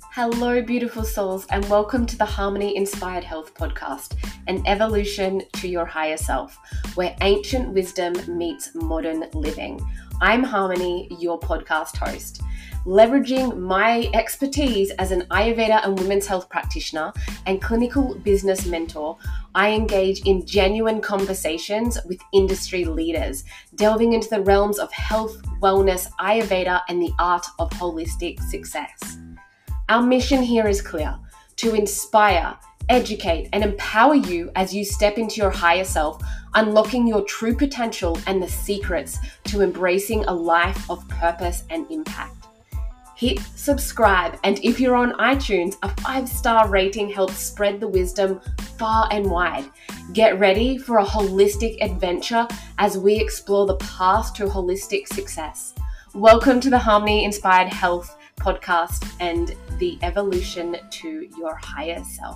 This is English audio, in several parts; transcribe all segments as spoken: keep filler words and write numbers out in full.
Hello, beautiful souls, and welcome to the Harmony Inspired Health Podcast, an evolution to your higher self, where ancient wisdom meets modern living. I'm Harmony, your podcast host. Leveraging my expertise as an Ayurveda and women's health practitioner and clinical business mentor, I engage in genuine conversations with industry leaders, delving into the realms of health, wellness, Ayurveda, and the art of holistic success. Our mission here is clear: to inspire, educate, and empower you as you step into your higher self, unlocking your true potential and the secrets to embracing a life of purpose and impact. Hit subscribe, and if you're on iTunes, a five-star rating helps spread the wisdom far and wide. Get ready for a holistic adventure as we explore the path to holistic success. Welcome to the Harmony Inspired Health Podcast and the evolution to your higher self.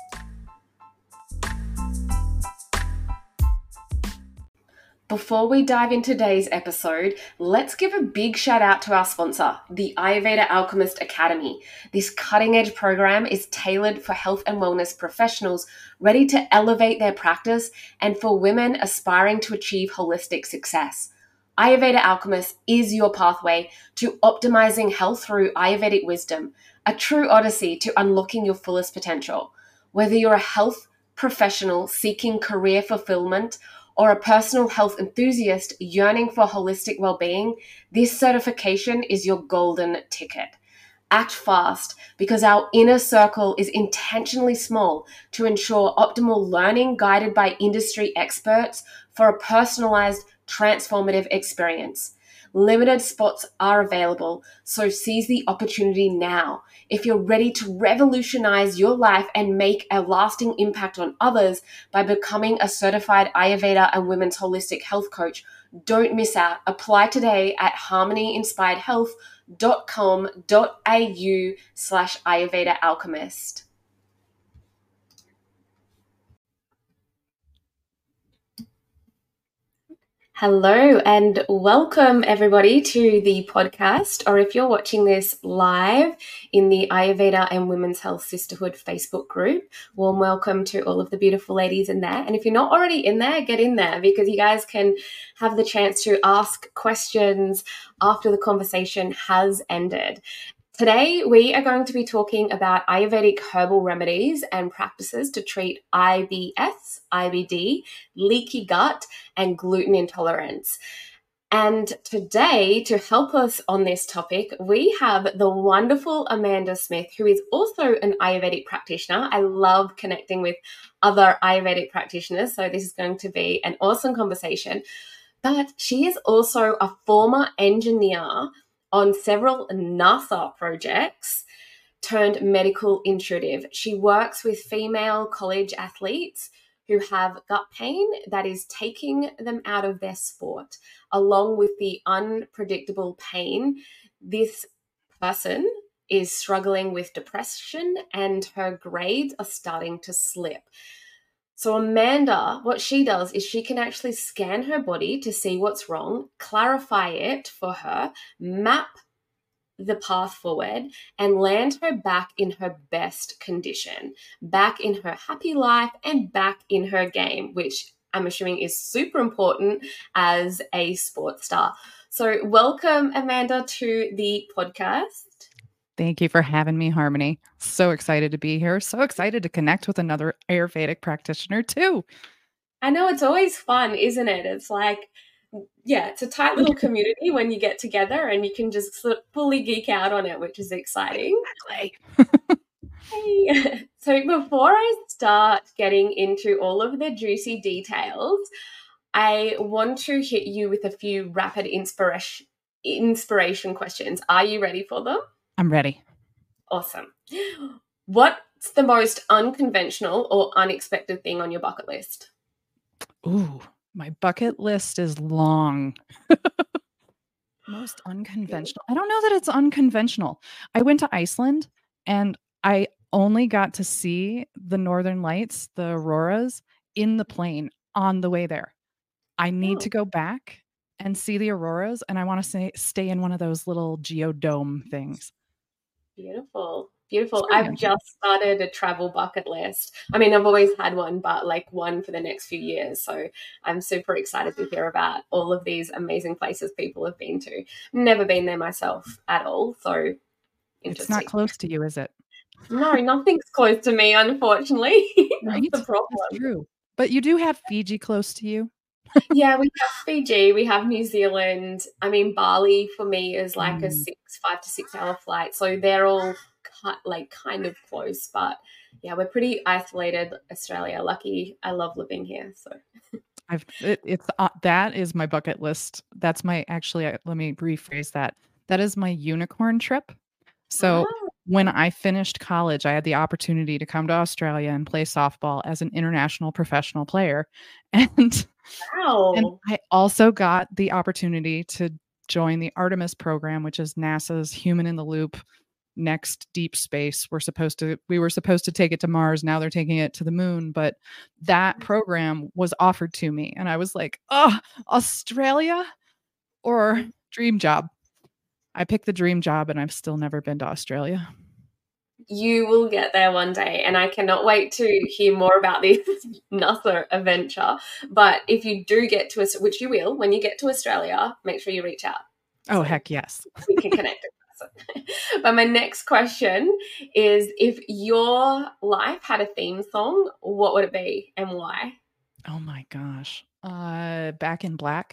Before we dive into today's episode, let's give a big shout out to our sponsor, the Ayurveda Alchemist Academy. This cutting-edge program is tailored for health and wellness professionals ready to elevate their practice and for women aspiring to achieve holistic success. Ayurveda Alchemist is your pathway to optimizing health through Ayurvedic wisdom, a true odyssey to unlocking your fullest potential. Whether you're a health professional seeking career fulfillment or a personal health enthusiast yearning for holistic well-being, this certification is your golden ticket. Act fast, because our inner circle is intentionally small to ensure optimal learning guided by industry experts for a personalized, transformative experience. Limited spots are available, so seize the opportunity now. If you're ready to revolutionize your life and make a lasting impact on others by becoming a certified Ayurveda and women's holistic health coach, don't miss out. Apply today at harmonyinspiredhealth.com.au slash Ayurveda Alchemist. Hello and welcome everybody to the podcast, or if you're watching this live in the Ayurveda and Women's Health Sisterhood Facebook group, warm welcome to all of the beautiful ladies in there. And if you're not already in there, get in there, because you guys can have the chance to ask questions after the conversation has ended. Today, we are going to be talking about Ayurvedic herbal remedies and practices to treat I B S, I B D, leaky gut, and gluten intolerance. And today, to help us on this topic, we have the wonderful Amanda Smith, who is also an Ayurvedic practitioner. I love connecting with other Ayurvedic practitioners, so this is going to be an awesome conversation. But she is also a former engineer on several NASA projects turned medical intuitive. She works with female college athletes who have gut pain that is taking them out of their sport, along with the unpredictable pain. This person is struggling with depression and her grades are starting to slip. So Amanda, what she does is she can actually scan her body to see what's wrong, clarify it for her, map the path forward, and land her back in her best condition, back in her happy life and back in her game, which I'm assuming is super important as a sports star. So welcome, Amanda, to the podcast. Thank you for having me, Harmony. So excited to be here. So excited to connect with another Ayurvedic practitioner too. I know, it's always fun, isn't it? It's like, yeah, it's a tight little community when you get together and you can just sort of fully geek out on it, which is exciting. Exactly. Hey. So before I start getting into all of the juicy details, I want to hit you with a few rapid inspiration inspiration questions. Are you ready for them? I'm ready. Awesome. What's the most unconventional or unexpected thing on your bucket list? Ooh, my bucket list is long. Most unconventional. I don't know that it's unconventional. I went to Iceland and I only got to see the northern lights, the auroras, in the plane on the way there. I need Oh. to go back and see the auroras, and I want to say, stay in one of those little geodome things. Beautiful. Beautiful. pretty I've ambitious. just started a travel bucket list. I mean, I've always had one, but like one for the next few years. So I'm super excited to hear about all of these amazing places people have been to. Never been there myself at all. So It's not interesting. close to you, is it? No, nothing's close to me, unfortunately. That's Right? the That's problem. true. But you do have Fiji close to you. Yeah, we have Fiji, we have New Zealand. I mean, Bali for me is like a Mm. six, five to six hour flight. So they're all ki- like kind of close, but yeah, we're pretty isolated. Australia, lucky. I love living here. So I've it, it's uh, that is my bucket list. That's my actually uh, let me rephrase that. That is my unicorn trip. So ah, when I finished college, I had the opportunity to come to Australia and play softball as an international professional player. And and wow, I also got the opportunity to join the Artemis program, which is NASA's human in the loop next deep space. We're supposed to we were supposed to take it to Mars. Now they're taking it to the moon, but that program was offered to me and I was like, "Oh, Australia or dream job?" I picked the dream job and I've still never been to Australia. you will get there one day, and I cannot wait to hear more about this NASA adventure. But if you do get to us, which you will, when you get to Australia, make sure you reach out Oh, so heck yes. we can connect. But my next question is, if your life had a theme song, what would it be and why? Oh my gosh. Uh Back in Black.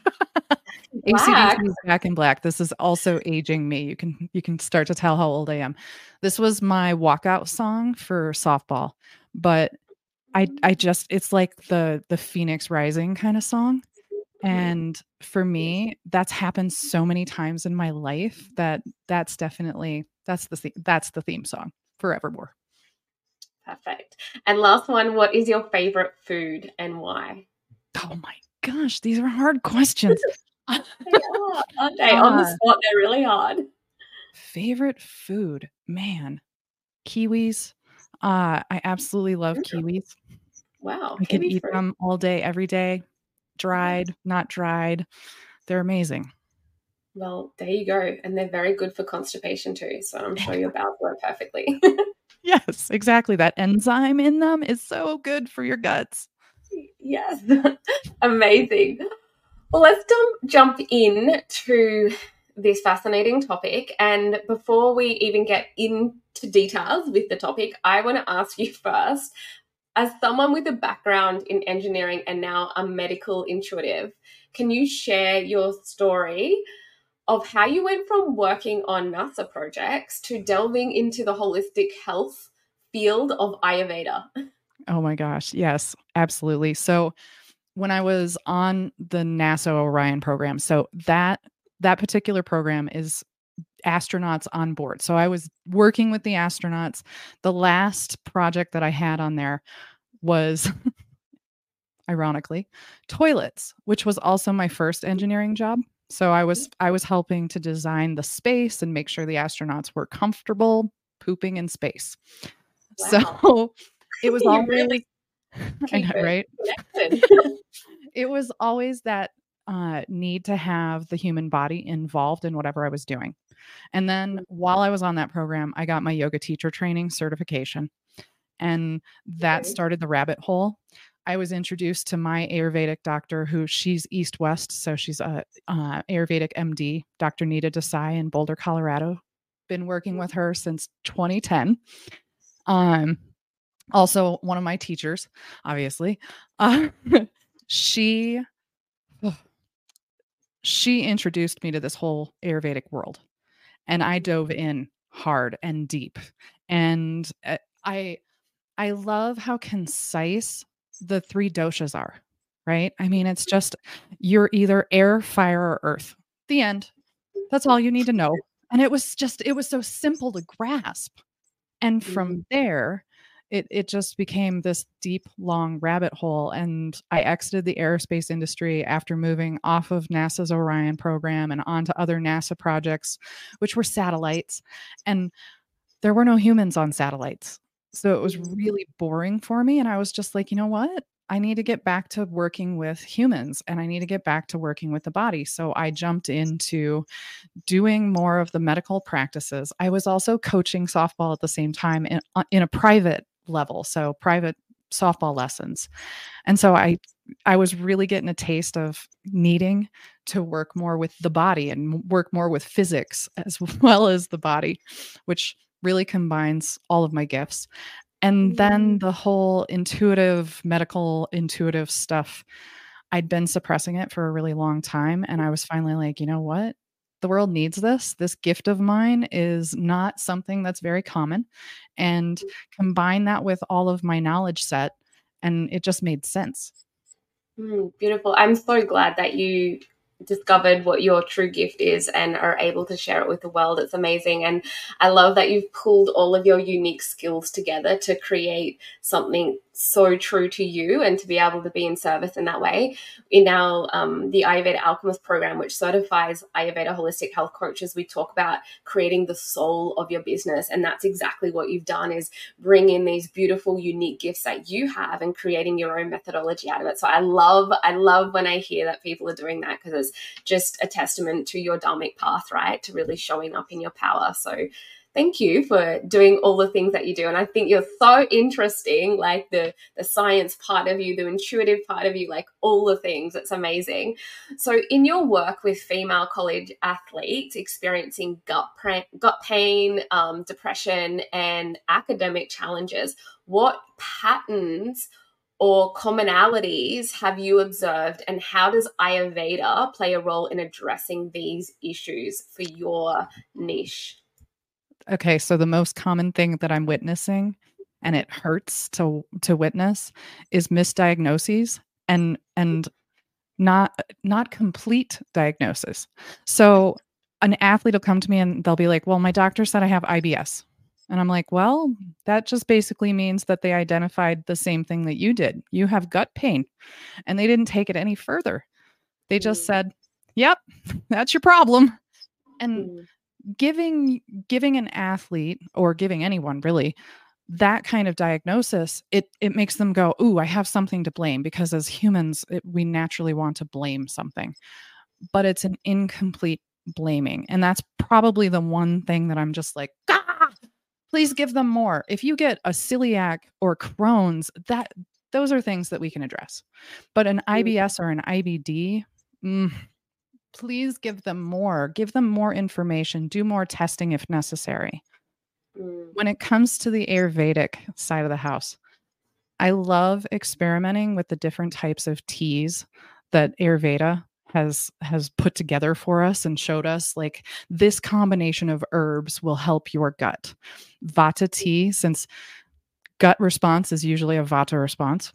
Black. A C D C's Back in Black. This is also aging me. You can you can start to tell how old I am. This was my walkout song for softball, but I I just it's like the the Phoenix Rising kind of song. And for Yes, me, that's happened so many times in my life that that's definitely that's the the that's the theme song forevermore. perfect. And last one, what is your favorite food and why? Oh my gosh, these are hard questions. They are, aren't they? On the Uh, spot, they're really hard. favorite food, man, kiwis. Uh, I absolutely love kiwis. Wow, I could kiwi eat fruit. them all day, every day, Yes. dried, not dried. They're amazing. Well, there you go. And they're very good for constipation too. So I'm sure your bowels work perfectly. Yes, exactly. That enzyme in them is so good for your guts. Yes. Amazing. Well, let's jump jump in to this fascinating topic. And before we even get into details with the topic, I want to ask you first, as someone with a background in engineering and now a medical intuitive, can you share your story of how you went from working on NASA projects to delving into the holistic health field of Ayurveda? Oh my gosh. Yes, absolutely. So when I was on the NASA Orion program, so that that particular program is astronauts on board. So I was working with the astronauts. The last project that I had on there was ironically toilets, which was also my first engineering job. So I was I was helping to design the space and make sure the astronauts were comfortable pooping in space. Wow. So it was You really always I know, keep it right? connected. It was always that uh, need to have the human body involved in whatever I was doing. And then while I was on that program, I got my yoga teacher training certification, and that Okay. started the rabbit hole. I was introduced to my Ayurvedic doctor, who she's East West, so she's a uh, Ayurvedic M D, Doctor Nita Desai in Boulder, Colorado. Been working with her since twenty ten. Um, also one of my teachers, obviously. Uh, she she introduced me to this whole Ayurvedic world, and I dove in hard and deep. And uh, I I love how concise the three doshas are, right? I mean, it's just you're either air, fire, or earth. The end. That's all you need to know. And it was just it was so simple to grasp. And Mm, from there, it it just became this deep, long rabbit hole, and I exited the aerospace industry after moving off of NASA's Orion program and onto other NASA projects, which were satellites, and there were no humans on satellites. So it was mm, really boring for me, and I was just like, "You know what? I need to get back to working with humans and I need to get back to working with the body. So I jumped into doing more of the medical practices. I was also coaching softball at the same time in, uh, in a private level, so private softball lessons. And so I I was really getting a taste of needing to work more with the body and work more with physics as well as the body, which really combines all of my gifts. And then the whole intuitive, medical intuitive stuff, I'd been suppressing it for a really long time. And I was finally like, you know what? The world needs this. This gift of mine is not something that's very common. And combine that with all of my knowledge set, and it just made sense. Mm, beautiful. I'm so glad that you discovered what your true gift is and are able to share it with the world. It's amazing. And I love that you've pulled all of your unique skills together to create something so true to you and to be able to be in service in that way. In our um, the Ayurveda Alchemist program, which certifies Ayurveda holistic health coaches, we talk about creating the soul of your business. And that's exactly what you've done, is bring in these beautiful, unique gifts that you have and creating your own methodology out of it. So I love, I love when I hear that people are doing that, because it's just a testament to your dharmic path, right? To really showing up in your power. So thank you for doing all the things that you do. And I think you're so interesting, like the, the science part of you, the intuitive part of you, like all the things. It's amazing. So in your work with female college athletes experiencing gut, pra- gut pain, um, depression, and academic challenges, what patterns or commonalities have you observed, and how does Ayurveda play a role in addressing these issues for your niche? Okay, so the most common thing that I'm witnessing, and it hurts to to witness, is misdiagnoses and and not not complete diagnosis. So an athlete will come to me and they'll be like, "Well, my doctor said I have I B S." And I'm like, "Well, that just basically means that they identified the same thing that you did. You have gut pain." And they didn't take it any further. They just said, "Yep, that's your problem." And Mm. giving giving an athlete, or giving anyone really, that kind of diagnosis, it it makes them go, "Ooh, I have something to blame," because as humans, it, we naturally want to blame something. But it's an incomplete blaming. And that's probably the one thing that I'm just like, "Ah, please give them more." If you get a celiac or Crohn's, that those are things that we can address. But an I B S or an I B D, mm, please give them more. Give them more information. Do more testing if necessary. Mm. When it comes to the Ayurvedic side of the house, I love experimenting with the different types of teas that Ayurveda has has put together for us and showed us, like, this combination of herbs will help your gut. Vata tea, since gut response is usually a Vata response.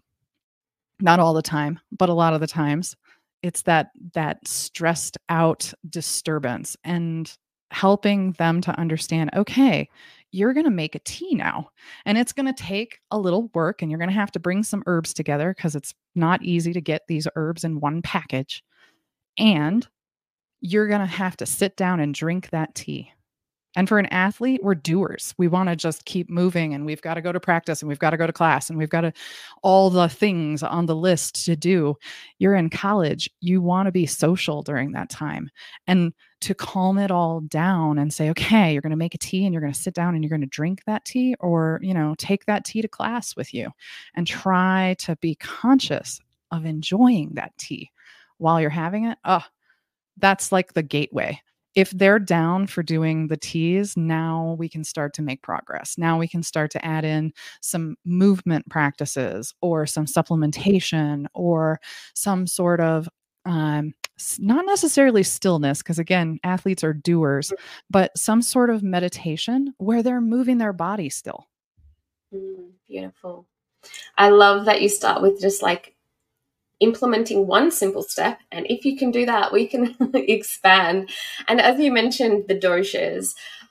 Not all the time, but a lot of the times it's that that stressed out disturbance, and helping them to understand, okay, you're going to make a tea now, and it's going to take a little work, and you're going to have to bring some herbs together because it's not easy to get these herbs in one package, and you're going to have to sit down and drink that tea. And for an athlete, we're doers. We want to just keep moving, and we've got to go to practice, and we've got to go to class, and we've got to all the things on the list to do. You're in college. You want to be social during that time, and to calm it all down and say, okay, you're going to make a tea and you're going to sit down and you're going to drink that tea, or, you know, take that tea to class with you, and try to be conscious of enjoying that tea while you're having it. Oh, that's like the gateway. If they're down for doing the teas, now we can start to make progress. Now we can start to add in some movement practices, or some supplementation, or some sort of um, not necessarily stillness, because again, athletes are doers, but some sort of meditation where they're moving their body still. Mm, beautiful. I love that you start with just like implementing one simple step, and if you can do that, we can expand. And as you mentioned, the doshas,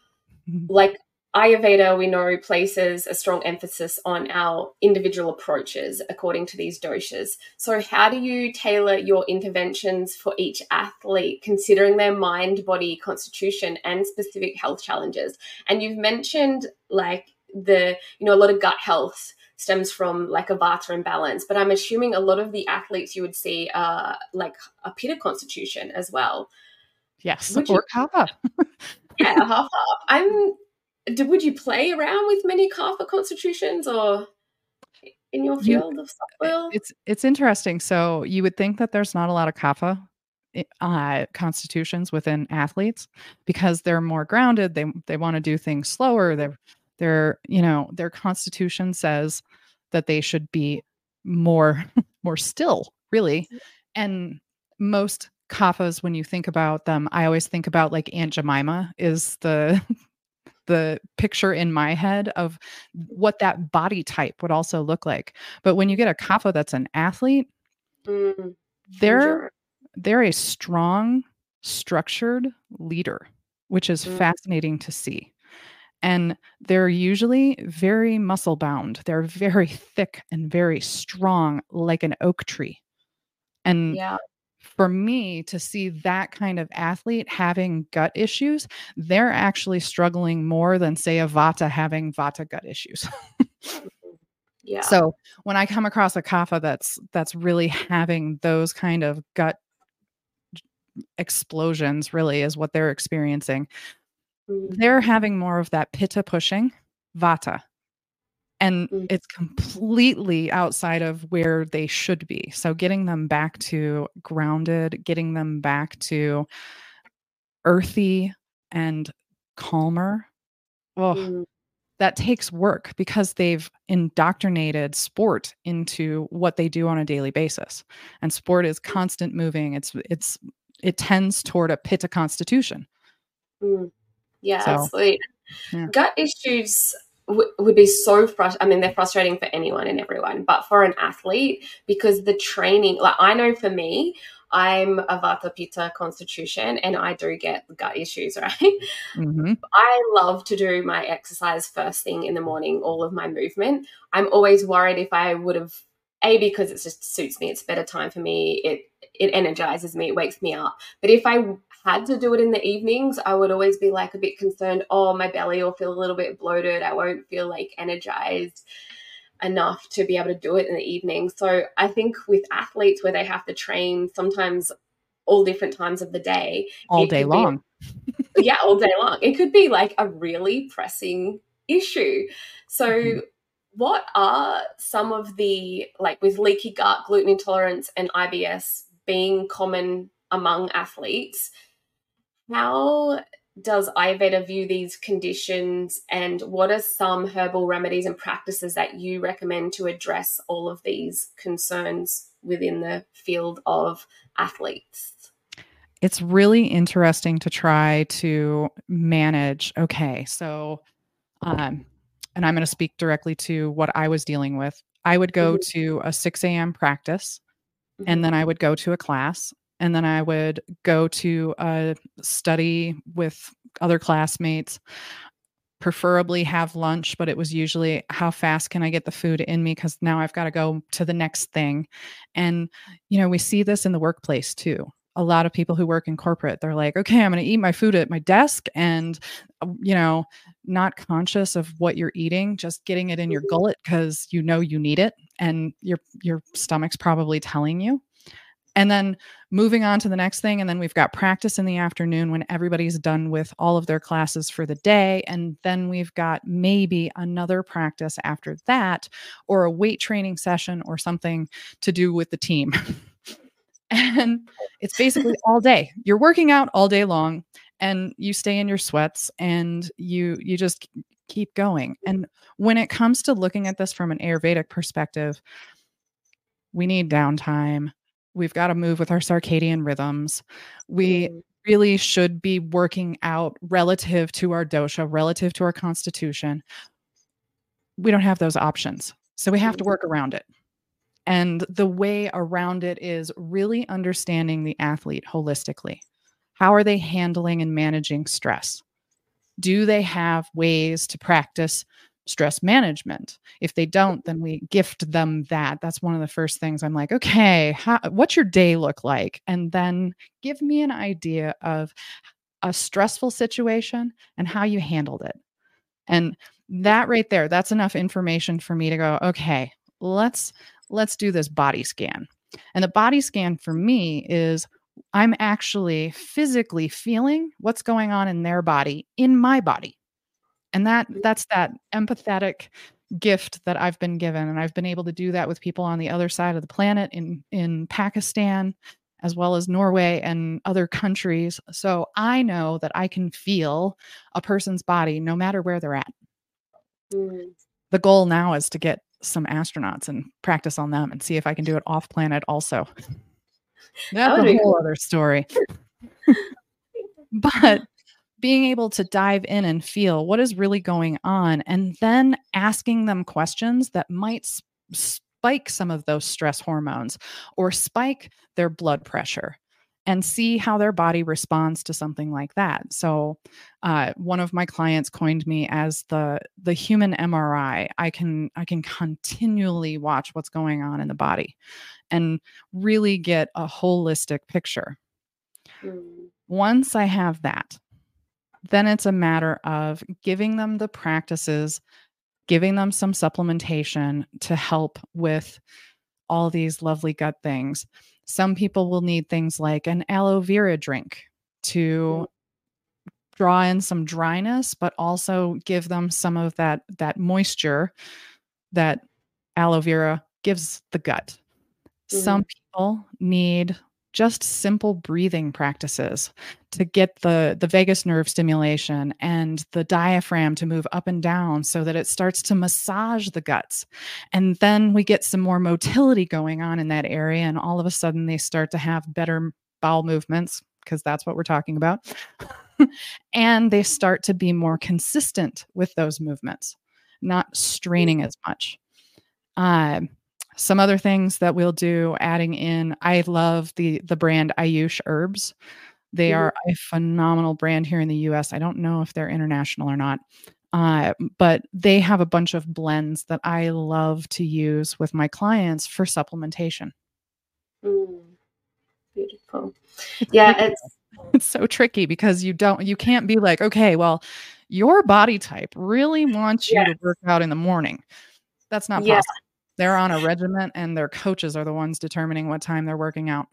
like Ayurveda, we know, places a strong emphasis on our individual approaches according to these doshas. So how do you tailor your interventions for each athlete, considering their mind, body constitution, and specific health challenges? And you've mentioned like the, you know, a lot of gut health stems from like a vata imbalance. But I'm assuming a lot of the athletes you would see are like a pitta constitution as well. Yes, Would you? or kapha. Yeah, half half. I'm. Do, would you play around with many kapha constitutions or in your You field of softball? it's it's interesting. So you would think that there's not a lot of kapha i- uh, constitutions within athletes because they're more grounded. They they want to do things slower. They're they're you know their constitution says that they should be more more still, really. And most kaphas, when you think about them, I always think about like Aunt Jemima is the the picture in my head of what that body type would also look like. But when you get a kapha that's an athlete, Mm, they're endurance. they're a strong, structured leader, which is Mm, fascinating to see. And they're usually very muscle bound. They're very thick and very strong, like an oak tree. And yeah. for me to see that kind of athlete having gut issues, they're actually struggling more than, say, a Vata having Vata gut issues. Yeah. So when I come across a kapha that's that's really having those kind of gut explosions, really is what they're experiencing. Mm, They're having more of that pitta pushing Vata. And mm, it's completely outside of where they should be. So getting them back to grounded, getting them back to earthy and calmer. Oh, mm, that takes work because they've indoctrinated sport into what they do on a daily basis. And sport is constant moving. It's it's it tends toward a pitta constitution. mm. Yeah, So, absolutely. yeah. Gut issues w- would be so frustrating. I mean, they're frustrating for anyone and everyone, but for an athlete, because the training, like I know for me, I'm a Vata Pitta constitution and I do get gut issues, right? Mhm. I love to do my exercise first thing in the morning, all of my movement. I'm always worried if I would have, A, because it just suits me, it's a better time for me, it it energizes me, it wakes me up. But if I had to do it in the evenings, I would always be like a bit concerned, oh, my belly will feel a little bit bloated, I won't feel like energized enough to be able to do it in the evening. So I think with athletes where they have to train sometimes all different times of the day, All it day could be long. yeah, all day long. It could be like a really pressing issue. Mhm. So, what are some of the, like with leaky gut, gluten intolerance, and I B S being common among athletes? How does Ayurveda view these conditions, and what are some herbal remedies and practices that you recommend to address all of these concerns within the field of athletes? It's really interesting to try to manage. Okay, so um, and I'm going to speak directly to what I was dealing with. I would go Hmm. to a six a m practice, and Hmm. then I would go to a class, and then I would go to a study with other classmates, preferably have lunch, but it was usually how fast can I get the food in me because now I've got to go to the next thing. And, you know, we see this in the workplace too. A lot of people who work in corporate, they're like, okay, I'm going to eat my food at my desk and, uh, you know, not conscious of what you're eating, just getting it in your Hmm. gullet because you know you need it and your your stomach's probably telling you. And then moving on to the next thing. And then we've got practice in the afternoon when everybody's done with all of their classes for the day. And then we've got maybe another practice after that, or a weight training session or something to do with the team. And it's basically all day. You're working out all day long and you stay in your sweats and you you just keep going. And when it comes to looking at this from an Ayurvedic perspective, we need downtime. We've got to move with our circadian rhythms. We Mm, really should be working out relative to our dosha, relative to our constitution. We don't have those options. So we have to mm, work around it. And the way around it is really understanding the athlete holistically. How are they handling and managing stress? Do they have ways to practice stress management? If they don't, then we gift them that. That's one of the first things I'm like, okay, how, what's your day look like? And then give me an idea of a stressful situation and how you handled it. And That right there, that's enough information for me to go, okay, let's let's do this body scan. And the body scan for me is I'm actually physically feeling what's going on in their body in my body. And that that's that empathetic gift that I've been given, and I've been able to do that with people on the other side of the planet in in Pakistan, as well as Norway and other countries. So I know that I can feel a person's body no matter where they're at. Mm. The goal now is to get some astronauts and practice on them and see if I can do it off planet also. That's That a would be whole cool. other story. But being able to dive in and feel what is really going on, and then asking them questions that might s- spike some of those stress hormones or spike their blood pressure, and see how their body responds to something like that. So, uh, one of my clients coined me as the the human M R I. I can I can continually watch what's going on in the body and really get a holistic picture. Mm. Once I have that, then it's a matter of giving them the practices, giving them some supplementation to help with all these lovely gut things. Some people will need things like an aloe vera drink Mm. to draw in some dryness, but also give them some of that that moisture that aloe vera gives the gut. Some Mm. people need just simple breathing practices to get the the vagus nerve stimulation and the diaphragm to move up and down so that it starts to massage the guts. And then we get some more motility going on in that area, and all of a sudden they start to have better bowel movements, because that's what we're talking about. And they start to be more consistent with those movements, not straining as much. Um, some other things that we'll do, adding in, I love the the brand Ayush Herbs. They Mhm. are a phenomenal brand here in the U S. I don't know if they're international or not. Uh, but they have a bunch of blends that I love to use with my clients for supplementation. Mm. Beautiful. It's Yeah, tricky. it's It's so tricky because you don't you can't be like, "Okay, well, your body type really wants you yeah, to work out in the morning." That's not yeah. possible. They're on a regiment, and their coaches are the ones determining what time they're working out.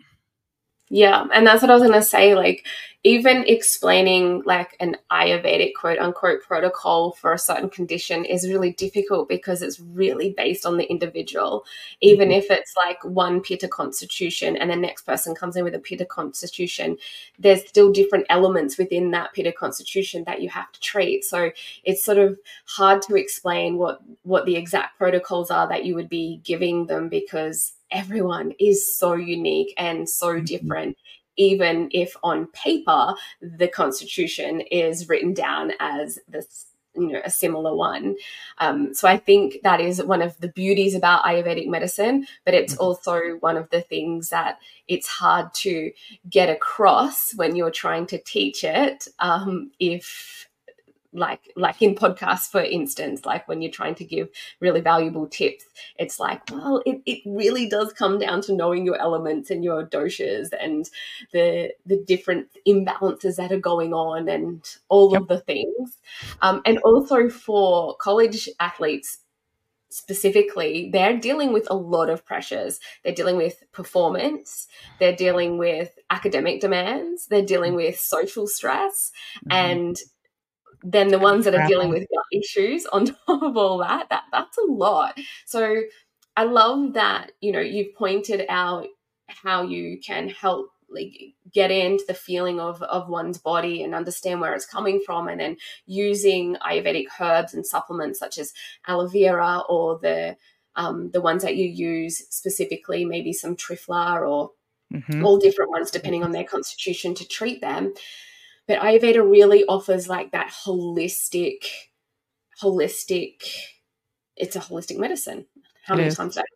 Yeah, and that's what I was gonna say. Like, even explaining like an Ayurvedic quote unquote protocol for a certain condition is really difficult because it's really based on the individual. Even Mhm. if it's like one pitta constitution and the next person comes in with a pitta constitution, there's still different elements within that pitta constitution that you have to treat. So it's sort of hard to explain what what the exact protocols are that you would be giving them, because everyone is so unique and so Mhm. different, even if on paper the constitution is written down as this, you know, a similar one. Um, so I think that is one of the beauties about Ayurvedic medicine, but it's Mhm. also one of the things that it's hard to get across when you're trying to teach it. Um, if like like in podcasts, for instance, like when you're trying to give really valuable tips, it's like, well, it, it really does come down to knowing your elements and your doshas and the the different imbalances that are going on and all Yep. of the things. Um, and also for college athletes specifically, they're dealing with a lot of pressures. They're dealing with performance, they're dealing with academic demands, they're dealing with social stress, Mhm. and then the Time ones to that are dealing travel. with gut issues on top of all that, that that's a lot. So I love that, you know, you've pointed out how you can help like get into the feeling of of one's body and understand where it's coming from, and then using Ayurvedic herbs and supplements such as aloe vera, or the um, the ones that you use specifically, maybe some trifla, or Mhm. all different ones depending on their constitution, to treat them. But Ayurveda really offers like that holistic, holistic, it's a holistic medicine. How It many is. times did I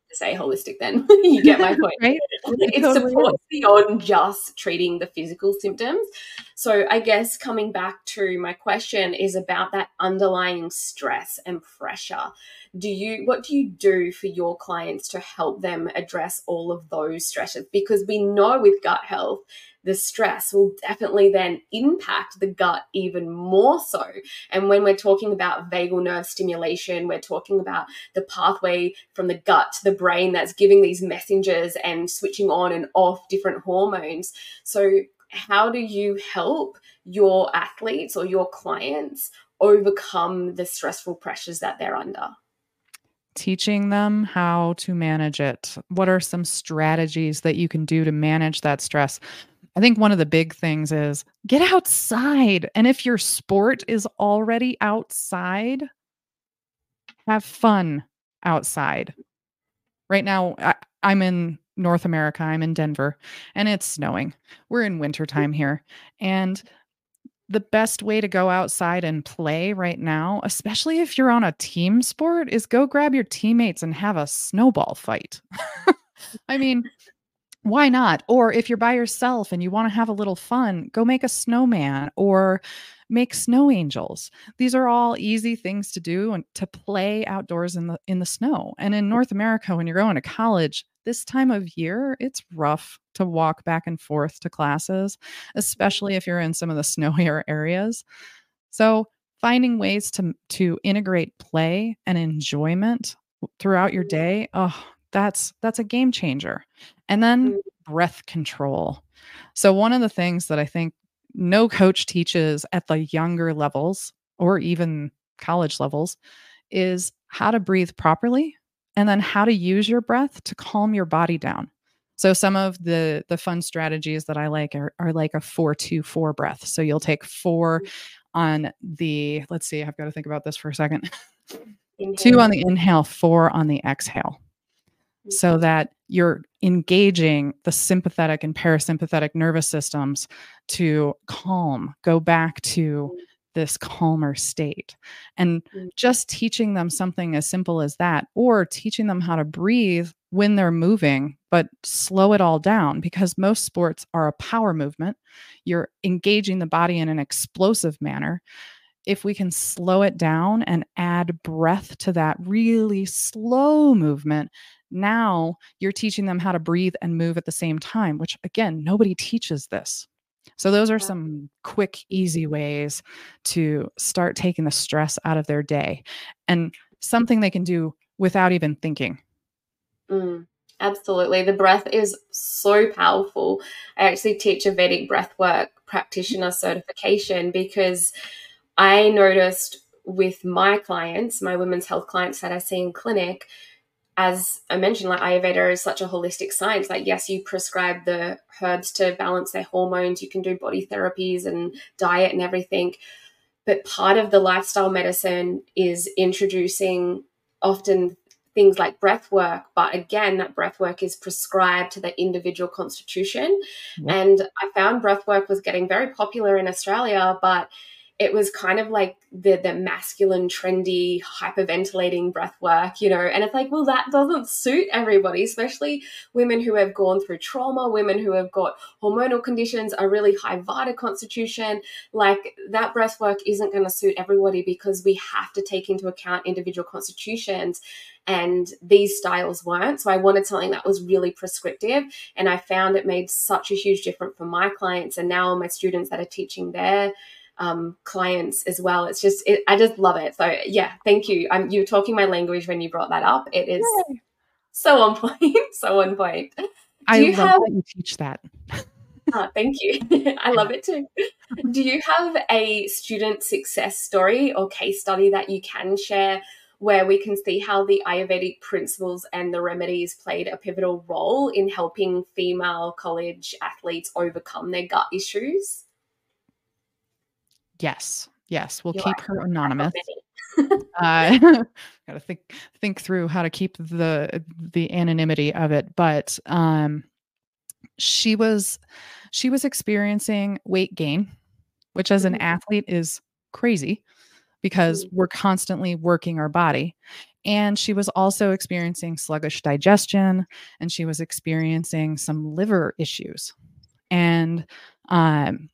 to say holistic then. You get my point. Right? It It totally supports is. beyond just treating the physical symptoms. So I guess coming back to my question is about that underlying stress and pressure. Do you, what do you do for your clients to help them address all of those stresses? Because we know with gut health, the stress will definitely then impact the gut even more so. And when we're talking about vagal nerve stimulation, we're talking about the pathway from the gut to the brain that's giving these messengers and switching on and off different hormones. So how do you help your athletes or your clients overcome the stressful pressures that they're under? Teaching them how to manage it. What are some strategies that you can do to manage that stress? I think one of the big things is get outside. And if your sport is already outside, have fun outside. Right now, I, I'm in North America. I'm in Denver, and it's snowing. We're in wintertime here. And the best way to go outside and play right now, especially if you're on a team sport, is go grab your teammates and have a snowball fight. I mean, why not? Or if you're by yourself and you want to have a little fun, go make a snowman or make snow angels. These are all easy things to do and to play outdoors in the in the snow. And in North America, when you're going to college, this time of year, it's rough to walk back and forth to classes, especially if you're in some of the snowier areas. So finding ways to to integrate play and enjoyment throughout your day, oh, that's that's a game changer. And then Mm. breath control. So one of the things that I think no coach teaches at the younger levels or even college levels is how to breathe properly and then how to use your breath to calm your body down. So some of the the fun strategies that I like are, are like a four two four breath. So you'll take four on the, let's see, I've got to think about this for a second. Two on Inhale. the inhale, four on the exhale, so that you're engaging the sympathetic and parasympathetic nervous systems to calm, go back to this calmer state. And Mm. just teaching them something as simple as that, or teaching them how to breathe when they're moving, but slow it all down, because most sports are a power movement. You're engaging the body in an explosive manner. If we can slow it down and add breath to that really slow movement, now you're teaching them how to breathe and move at the same time, which again, nobody teaches this. So those are some quick, easy ways to start taking the stress out of their day, and something they can do without even thinking. Mm, absolutely. The breath is so powerful. I actually teach a Vedic breathwork practitioner certification because I noticed with my clients, my women's health clients that I see in clinic, as I mentioned, like Ayurveda is such a holistic science. Like, yes, you prescribe the herbs to balance their hormones, you can do body therapies and diet and everything. But part of the lifestyle medicine is introducing often things like breath work. But again, that breath work is prescribed to the individual constitution. Yep. And I found breath work was getting very popular in Australia, but it was kind of like the the masculine, trendy, hyperventilating breath work, you know, and it's like, well, that doesn't suit everybody, especially women who have gone through trauma, women who have got hormonal conditions, a really high Vata constitution. Like, that breath work isn't going to suit everybody because we have to take into account individual constitutions, and these styles weren't. So I wanted something that was really prescriptive, and I found it made such a huge difference for my clients, and now my students that are teaching their um, clients as well. It's just, it, I just love it. So yeah, thank you. Um, you were talking my language when you brought that up. It is Yay. so on point, so on point. Do I you love have, that you teach that. oh, thank you. I love it too. Do you have a student success story or case study that you can share where we can see how the Ayurvedic principles and the remedies played a pivotal role in helping female college athletes overcome their gut issues? Yes. Yes. We'll You're keep right. her I've got anonymous. many. Uh, gotta think think through how to keep the the anonymity of it. But um, she was she was experiencing weight gain, which as an Mhm. athlete is crazy. because Mm. we're constantly working our body. And she was also experiencing sluggish digestion, and she was experiencing some liver issues. And um,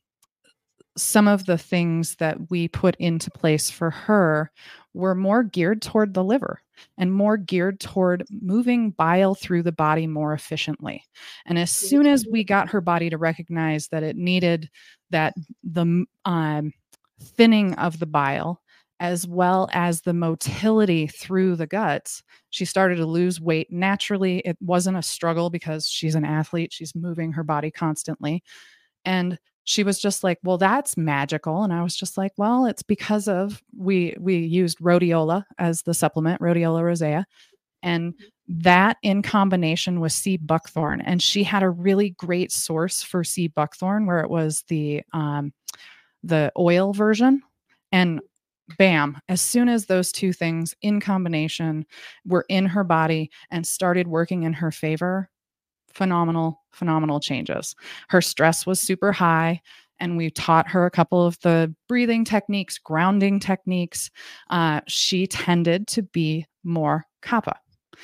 some of the things that we put into place for her were more geared toward the liver and more geared toward moving bile through the body more efficiently. And as soon as we got her body to recognize that it needed that the um, thinning of the bile as well as the motility through the guts, she started to lose weight naturally. It wasn't a struggle because she's an athlete. She's moving her body constantly. And she was just like, well, that's magical. And I was just like, well, it's because of we we used rhodiola as the supplement, rhodiola rosea, and that in combination with sea buckthorn. And she had a really great source for sea buckthorn where it was the um the oil version. And bam, as soon as those two things in combination were in her body and started working in her favor, phenomenal, phenomenal changes. Her stress was super high, and we taught her a couple of the breathing techniques, grounding techniques. Uh, she tended to be more kapha.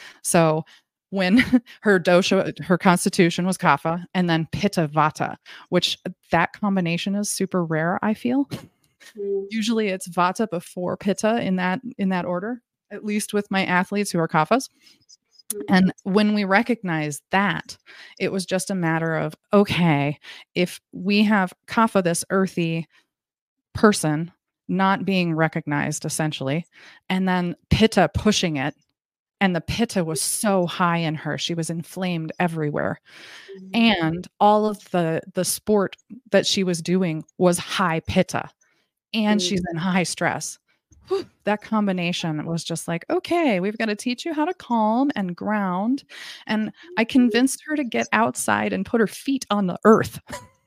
So when her dosha, her constitution was kapha, and then pitta vata, which that combination is super rare, I feel. Mm. Usually it's vata before pitta in that in that order, at least with my athletes who are kaphas. And when we recognized that, it was just a matter of, okay, if we have kapha, this earthy person, not being recognized essentially, and then pitta pushing it, and the pitta was so high in her, she was inflamed everywhere. And all of the the sport that she was doing was high pitta, and she's in high stress. Whew, that combination was just like, okay, we've got to teach you how to calm and ground. And I convinced her to get outside and put her feet on the earth.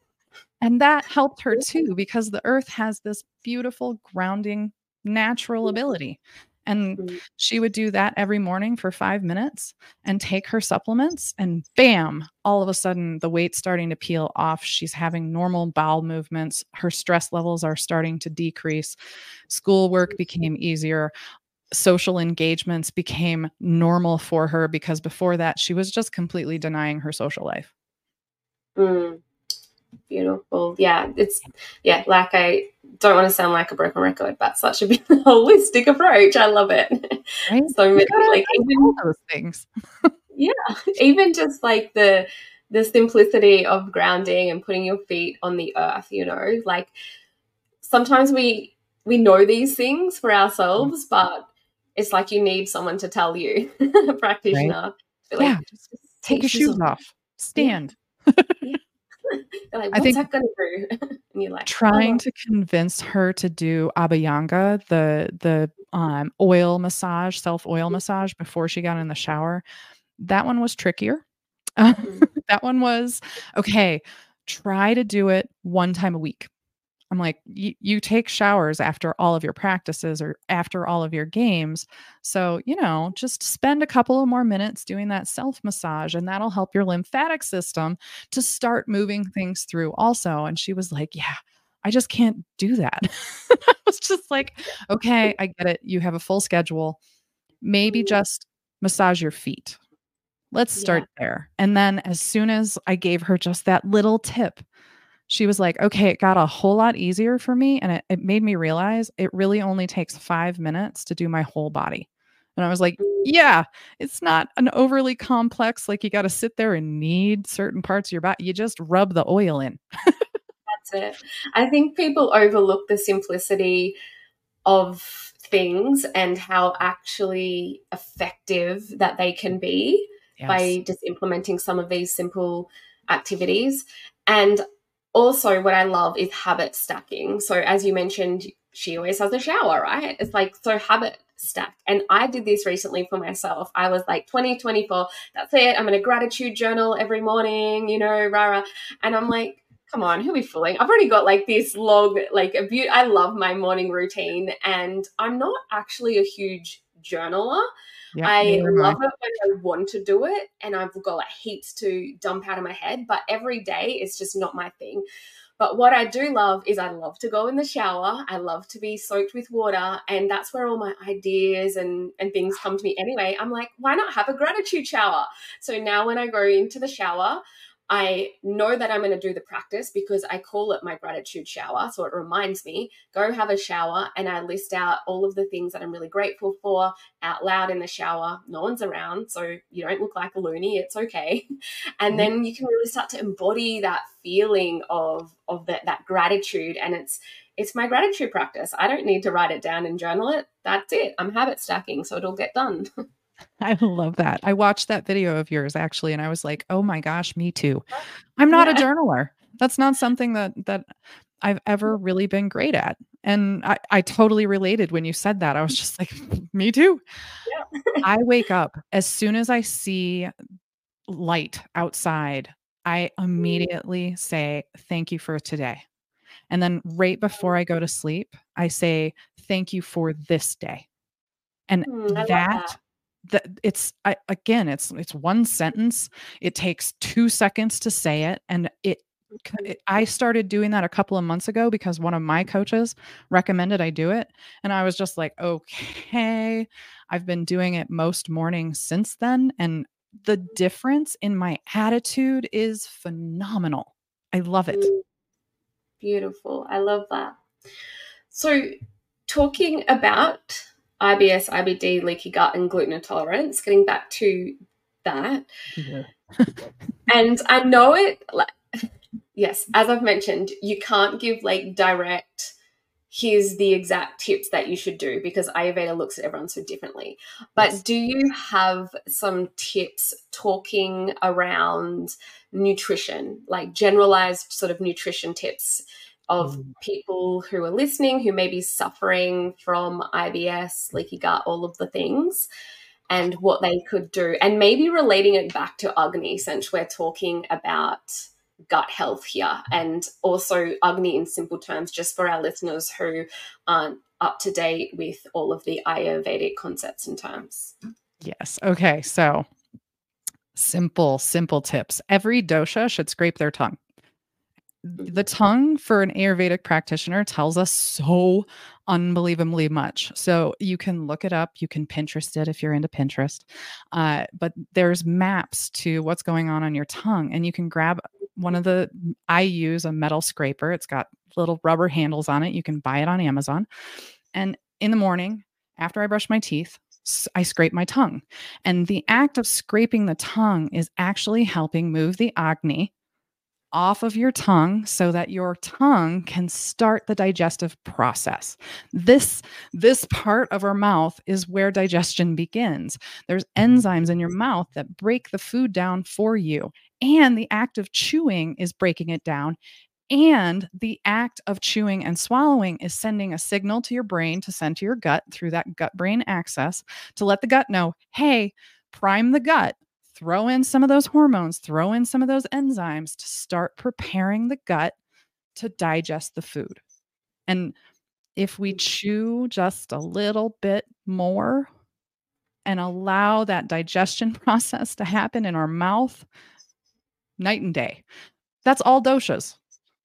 And that helped her too, because the earth has this beautiful grounding natural ability. And she would do that every morning for five minutes and take her supplements, and bam, all of a sudden the weight's starting to peel off. She's having normal bowel movements. Her stress levels are starting to decrease. Schoolwork became easier. Social engagements became normal for her, because before that she was just completely denying her social life. Mm. Beautiful. Yeah, it's yeah, like I don't want to sound like a broken record, but such a holistic approach. I love it. Right? So many, like even all those things. Yeah, even just like the the simplicity of grounding and putting your feet on the earth, you know, like sometimes we we know these things for ourselves, but it's like you need someone to tell you, a practitioner. Right? Like, yeah, just take your shoes off, stand. Yeah. They're like, I what's think that going to do? And you're like, trying oh. to convince her to do Abhyanga, the the um, oil massage, self oil massage before she got in the shower, that one was trickier. Mm. That one was, okay, try to do it one time a week. I'm like, you take showers after all of your practices or after all of your games. So, you know, just spend a couple of more minutes doing that self massage, and that'll help your lymphatic system to start moving things through also. And she was like, yeah, I just can't do that. I was just like, okay, I get it. You have a full schedule. Maybe just massage your feet. Let's start Yeah. there. And then as soon as I gave her just that little tip, she was like, okay, it got a whole lot easier for me. And it, it made me realize it really only takes five minutes to do my whole body. And I was like, yeah, it's not an overly complex, like you got to sit there and knead certain parts of your body. You just rub the oil in. That's it. I think people overlook the simplicity of things and how actually effective that they can be Yes. by just implementing some of these simple activities. And also what I love is habit stacking. So as you mentioned, she always has a shower, right? It's like, so habit stack. And I did this recently for myself. I was like, twenty twenty-four, that's it. I'm in a gratitude journal every morning, you know, rara. And I'm like, come on, who are we fooling? I've already got like this log, like a beaut. I love my morning routine, and I'm not actually a huge journaler. Yep, I love I. it when I want to do it, and I've got like heaps to dump out of my head, but every day it's just not my thing. But what I do love is I love to go in the shower. I love to be soaked with water. And that's where all my ideas and, and things come to me anyway. I'm like, why not have a gratitude shower? So now when I go into the shower, I know that I'm going to do the practice because I call it my gratitude shower. So it reminds me, go have a shower, and I list out all of the things that I'm really grateful for out loud in the shower. No one's around, so you don't look like a loony. It's okay. And then you can really start to embody that feeling of, of that, that gratitude. And it's, it's my gratitude practice. I don't need to write it down and journal it. That's it. I'm habit stacking, so it'll get done. I love that. I watched that video of yours actually, and I was like, oh my gosh, me too. I'm not yeah. a journaler. That's not something that, that I've ever really been great at. And I, I totally related when you said that. I was just like, me too. Yeah. I wake up as soon as I see light outside, I immediately say, thank you for today. And then right before I go to sleep, I say, thank you for this day. And mm, that, that. that it's, I, again, it's, it's one sentence. It takes two seconds to say it. And it, it, I started doing that a couple of months ago because one of my coaches recommended I do it. And I was just like, okay, I've been doing it most mornings since then. And the difference in my attitude is phenomenal. I love it. Beautiful. I love that. So talking about I B S, I B D, leaky gut, and gluten intolerance, getting back to that. Yeah. And I know it, like, yes, as I've mentioned, you can't give like direct, here's the exact tips that you should do because Ayurveda looks at everyone so differently. But yes. Do you have some tips talking around nutrition, like generalized sort of nutrition tips of mm. people who are listening, who may be suffering from I B S, leaky gut, all of the things, and what they could do, and maybe relating it back to Agni, since we're talking about gut health here, and also Agni in simple terms, just for our listeners who aren't up to date with all of the Ayurvedic concepts and terms. Yes. Okay. So simple, simple tips. Every dosha should scrape their tongue. The tongue for an Ayurvedic practitioner tells us so unbelievably much. So you can look it up. You can Pinterest it if you're into Pinterest. Uh, but there's maps to what's going on on your tongue. And you can grab one of the, I use a metal scraper. It's got little rubber handles on it. You can buy it on Amazon. And in the morning, after I brush my teeth, I scrape my tongue. And the act of scraping the tongue is actually helping move the Agni off of your tongue so that your tongue can start the digestive process. This, this part of our mouth is where digestion begins. There's enzymes in your mouth that break the food down for you. And the act of chewing is breaking it down. And the act of chewing and swallowing is sending a signal to your brain to send to your gut through that gut-brain axis to let the gut know, hey, prime the gut. Throw in some of those hormones, throw in some of those enzymes to start preparing the gut to digest the food. And if we chew just a little bit more and allow that digestion process to happen in our mouth, night and day. That's all doshas.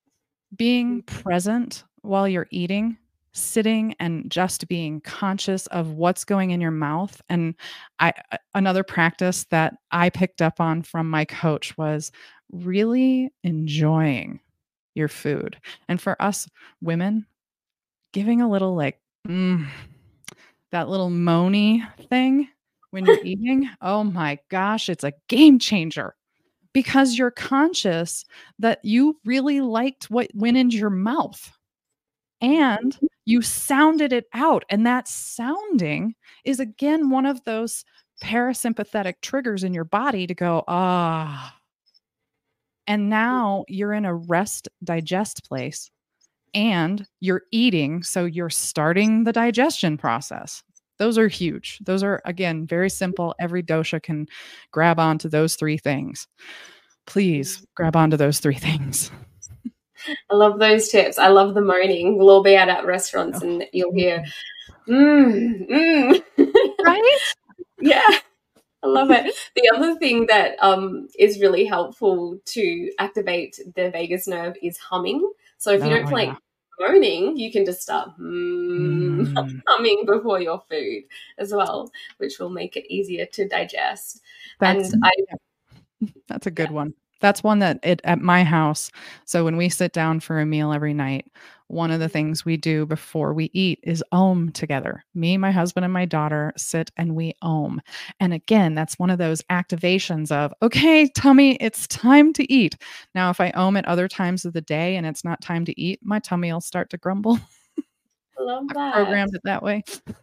Being present while you're eating, sitting and just being conscious of what's going in your mouth. And I, another practice that I picked up on from my coach was really enjoying your food. And for us women, giving a little like, mm, that little moany thing when you're eating, oh my gosh, it's a game changer. Because you're conscious that you really liked what went into your mouth. And you sounded it out. And that sounding is, again, one of those parasympathetic triggers in your body to go, ah. And now you're in a rest digest place and you're eating. So you're starting the digestion process. Those are huge. Those are, again, very simple. Every dosha can grab onto those three things. Please grab onto those three things. I love those tips. I love the moaning. We'll all be out at restaurants and you'll hear, mmm, mmm. Right? Yeah, I love it. The other thing that um, is really helpful to activate the vagus nerve is humming. So if you Oh, don't feel yeah. like moaning, you can just start mm, Mm. humming before your food as well, which will make it easier to digest. That's And I, yeah, that's a yeah, good one. That's one that it at my house. So when we sit down for a meal every night, one of the things we do before we eat is om together. Me, my husband, and my daughter sit and we om. And again, that's one of those activations of, okay, tummy, it's time to eat. Now, if I om at other times of the day and it's not time to eat, my tummy will start to grumble. love I've that. programmed it that way.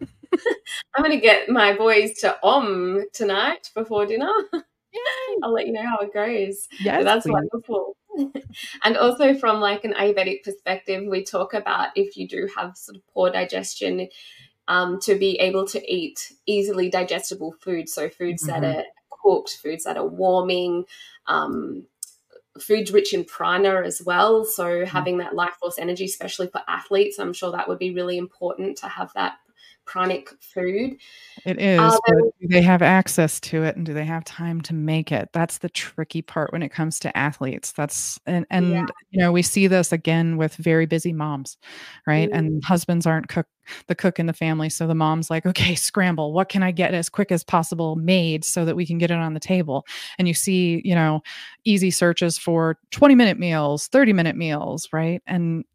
I'm going to get my boys to om tonight before dinner. Yay! I'll let you know how it goes. But Yes, that's please. wonderful. And also from like an Ayurvedic perspective, we talk about if you do have sort of poor digestion, um, to be able to eat easily digestible food. So foods that Mhm. are cooked, foods that are warming, um, foods rich in prana as well. So Mm. having that life force energy, especially for athletes, I'm sure that would be really important to have that pranic food. It Uh, is, but do they have access to it and do they have time to make it? That's the tricky part when it comes to athletes. That's and yeah. and you know, we see this again with very busy moms, right? Mm, And husbands aren't cook the cook in the family, so the mom's like, "Okay, scramble. What can I get as quick as possible made so that we can get it on the table?" And you see, you know, easy searches for twenty-minute meals, thirty-minute meals, right? And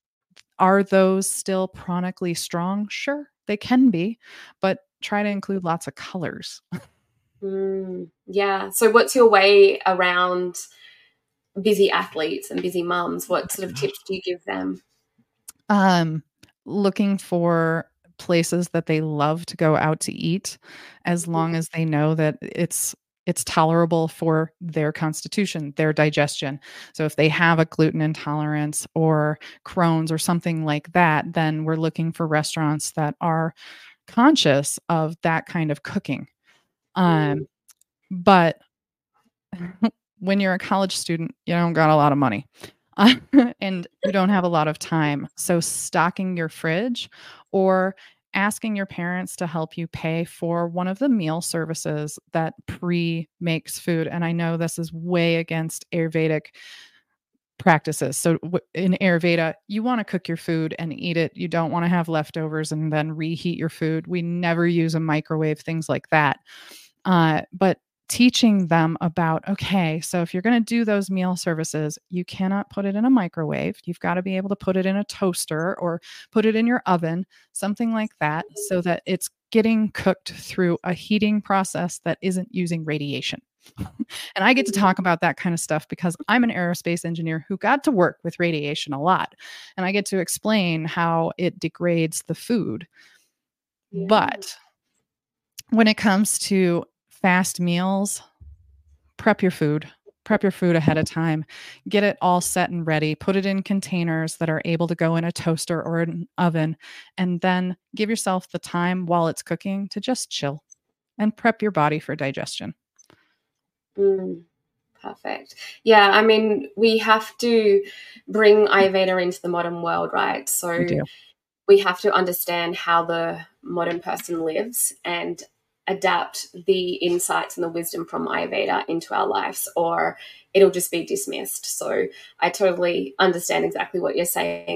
are those still chronically strong? Sure, they can be, but try to include lots of colors. mm, yeah. So what's your way around busy athletes and busy mums? What sort of tips do you give them? Um, looking for places that they love to go out to eat as long as they know that it's it's tolerable for their constitution, their digestion. So if they have a gluten intolerance or Crohn's or something like that, then we're looking for restaurants that are conscious of that kind of cooking. Mm, Um, but when you're a college student, you don't got a lot of money. Uh, and you don't have a lot of time. So stocking your fridge or asking your parents to help you pay for one of the meal services that pre-makes food. And I know this is way against Ayurvedic practices. So w- in Ayurveda, you want to cook your food and eat it. You don't want to have leftovers and then reheat your food. We never use a microwave, things like that. Uh, but teaching them about, okay, so if you're going to do those meal services, you cannot put it in a microwave. You've got to be able to put it in a toaster or put it in your oven, something like that, so that it's getting cooked through a heating process that isn't using radiation. And I get to talk about that kind of stuff because I'm an aerospace engineer who got to work with radiation a lot. And I get to explain how it degrades the food. yeah. But when it comes to fast meals, prep your food. Prep your food ahead of time. Get it all set and ready. Put it in containers that are able to go in a toaster or an oven. And then give yourself the time while it's cooking to just chill and prep your body for digestion. Mm, perfect. Yeah, I mean, we have to bring Ayurveda into the modern world, right? We So do. we have to understand how the modern person lives and adapt the insights and the wisdom from Ayurveda into our lives, or it'll just be dismissed. So I totally understand exactly what you're saying.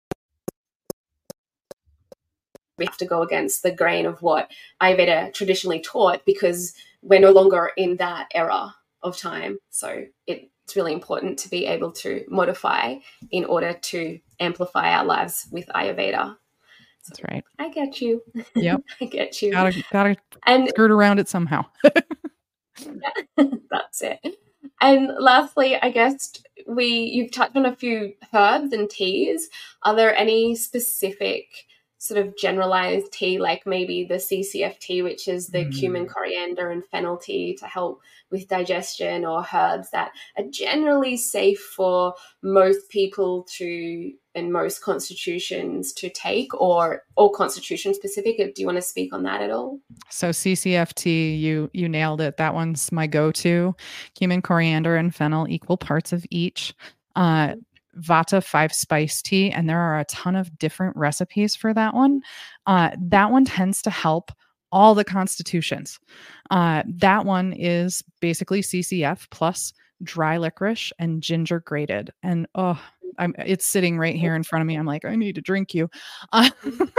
We have to go against the grain of what Ayurveda traditionally taught because we're no longer in that era of time. So it, it's really important to be able to modify in order to amplify our lives with Ayurveda. So That's right. I get you. Yep. I get you. Gotta gotta And skirt around it somehow. yeah, that's it. And lastly, I guess we you've touched on a few herbs and teas. Are there any specific sort of generalized tea, like maybe the C C F tea, which is the cumin, Mm. coriander, and fennel tea to help with digestion, or herbs that are generally safe for most people to and most constitutions to take, or all constitution specific? Do you want to speak on that at all? So C C F T, you you nailed it. That one's my go-to. Cumin, coriander, and fennel, equal parts of each. Uh, Vata five spice tea, and there are a ton of different recipes for that one. Uh, that one tends to help all the constitutions. Uh, that one is basically C C F plus dry licorice and ginger grated. And oh, I'm, it's sitting right here in front of me. I'm like, I need to drink you. Uh,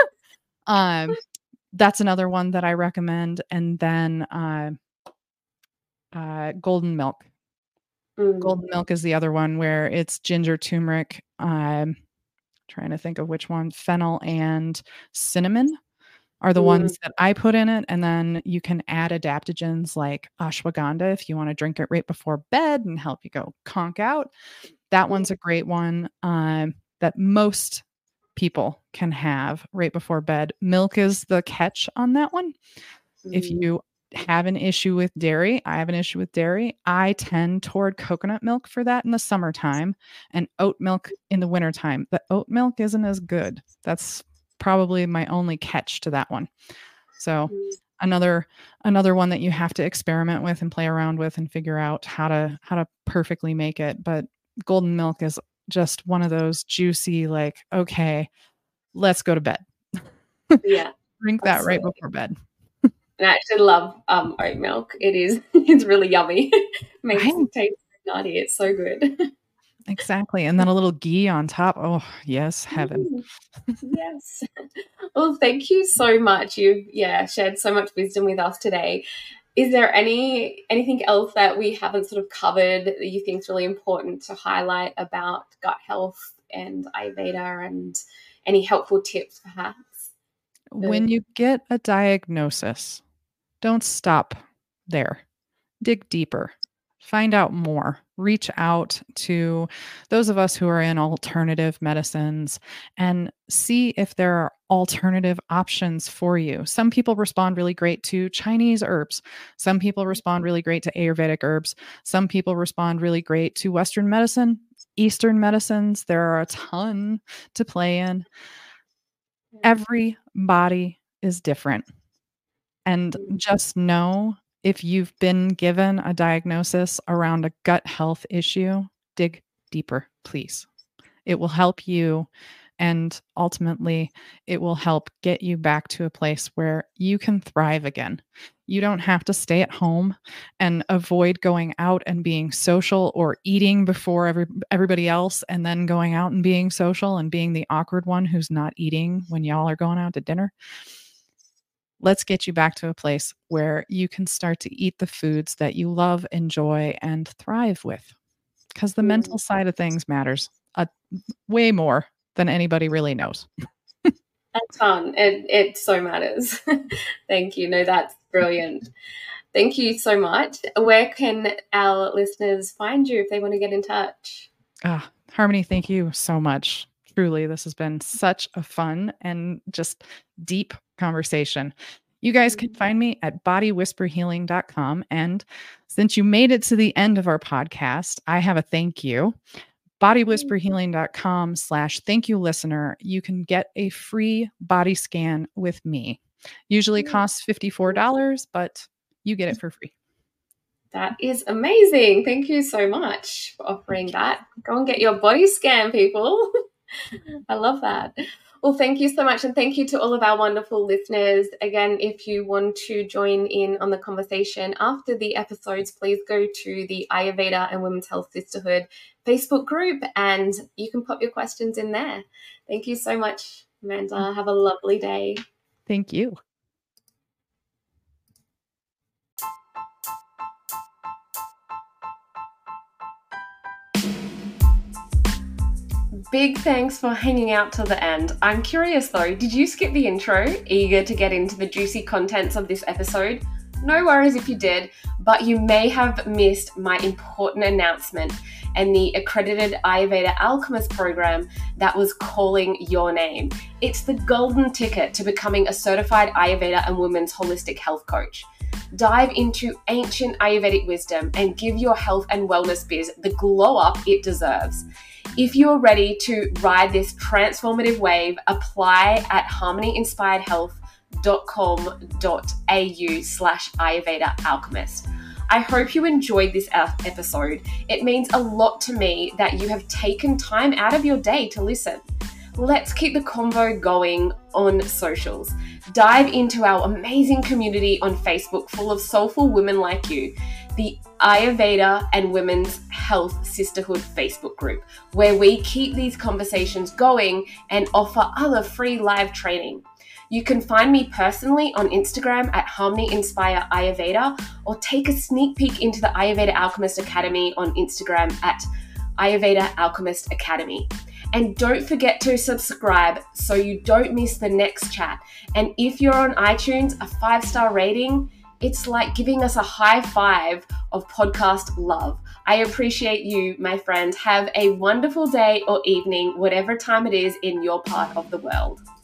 um, that's another one that I recommend. And then uh, uh, golden milk. Mm. Golden milk is the other one where it's ginger, turmeric, um, trying to think of which one, fennel and cinnamon are the Mm. ones that I put in it. And then you can add adaptogens like ashwagandha if you want to drink it right before bed and help you go conk out. That one's a great one um, that most people can have right before bed. Milk is the catch on that one. Mm. If you have an issue with dairy, I have an issue with dairy. I tend toward coconut milk for that in the summertime and oat milk in the wintertime. The oat milk isn't as good. That's probably my only catch to that one. So Mm. another another one that you have to experiment with and play around with and figure out how to how to perfectly make it. But golden milk is just one of those juicy, like, okay, let's go to bed. Yeah. Drink that right before bed. And I actually love um, oat milk. It is, it's really yummy. Makes Right. it taste nutty. It's so good. Exactly. And then a little ghee on top. Oh, yes, heaven. Mm. Yes. Well, thank you so much. You've, yeah, shared so much wisdom with us today. Is there any anything else that we haven't sort of covered that you think is really important to highlight about gut health and Ayurveda, and any helpful tips perhaps? When you get a diagnosis, don't stop there. Dig deeper. Find out more. Reach out to those of us who are in alternative medicines and see if there are alternative options for you. Some people respond really great to Chinese herbs. Some people respond really great to Ayurvedic herbs. Some people respond really great to Western medicine, Eastern medicines. There are a ton to play in. Every body is different. And just know, if you've been given a diagnosis around a gut health issue, dig deeper, please. It will help you, and ultimately it will help get you back to a place where you can thrive again. You don't have to stay at home and avoid going out and being social, or eating before every, everybody else and then going out and being social and being the awkward one who's not eating when y'all are going out to dinner. Let's get you back to a place where you can start to eat the foods that you love, enjoy, and thrive with. Because the mm. mental side of things matters uh, way more than anybody really knows. A ton. It, it so matters. Thank you. No, that's brilliant. Thank you so much. Where can our listeners find you if they want to get in touch? Ah, Harmony, thank you so much. Truly, this has been such a fun and just deep conversation. You guys can find me at body whisper healing dot com. And since you made it to the end of our podcast, I have a thank you. body whisper healing dot com slash thank you listener. You can get a free body scan with me. Usually costs fifty-four dollars, but you get it for free. That is amazing. Thank you so much for offering that. Go and get your body scan, people. I love that. Well, thank you so much. And thank you to all of our wonderful listeners. Again, if you want to join in on the conversation after the episodes, please go to the Ayurveda and Women's Health Sisterhood Facebook group and you can pop your questions in there. Thank you so much, Amanda. Have a lovely day. Thank you. Big thanks for hanging out till the end. I'm curious though, did you skip the intro, eager to get into the juicy contents of this episode? No worries if you did, but you may have missed my important announcement and the accredited Ayurveda Alchemist program that was calling your name. It's the golden ticket to becoming a certified Ayurveda and women's holistic health coach. Dive into ancient Ayurvedic wisdom and give your health and wellness biz the glow up it deserves. If you're ready to ride this transformative wave, apply at harmony inspired health dot com dot a u slash Ayurveda Alchemist. I hope you enjoyed this episode. It means a lot to me that you have taken time out of your day to listen. let's keep the convo going on socials. Dive into our amazing community on Facebook full of soulful women like you, the Ayurveda and Women's Health Sisterhood Facebook group, where we keep these conversations going and offer other free live training. You can find me personally on Instagram at Harmony Inspire Ayurveda, or take a sneak peek into the Ayurveda Alchemist Academy on Instagram at Ayurveda Alchemist Academy. And don't forget to subscribe so you don't miss the next chat. And if you're on iTunes, a five-star rating, it's like giving us a high five of podcast love. I appreciate you, my friends. Have a wonderful day or evening, whatever time it is in your part of the world.